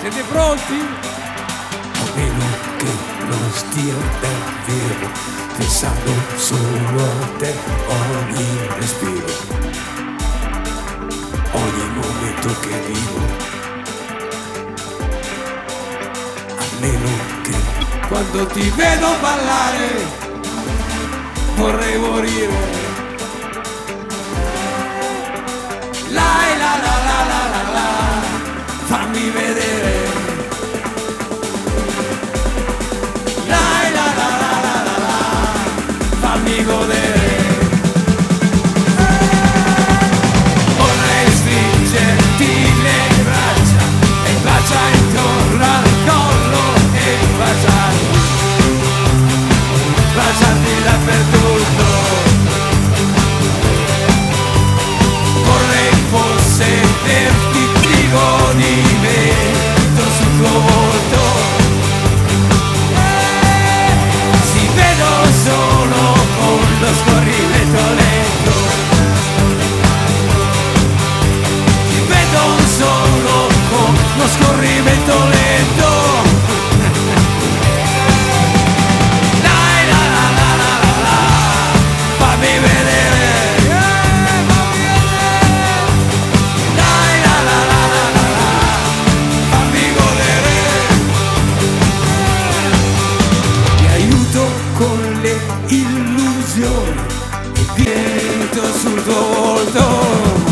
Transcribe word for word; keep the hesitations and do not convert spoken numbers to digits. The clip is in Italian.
Siete pronti? A meno che non stia davvero pensando solo a te ogni respiro, ogni momento che vivo. A meno che Quando ti vedo ballare vorrei morire. La la la la la la la, fammi vedere. La la la la la la la, fammi godere. Vorrei stringerti le braccia e bacia intorno al collo e baciarti, baciarti dappertutto. Vorrei possederti, dico di vento sul tuo volto. Si vedo solo con lo scorrimento lento. Si vedo solo con lo scorrimento lento. Dai, la la la la la la, fammi vedere. Dai, la la la la la la, fammi godere. Ti aiuto con le illusioni e vento sul tuo volto.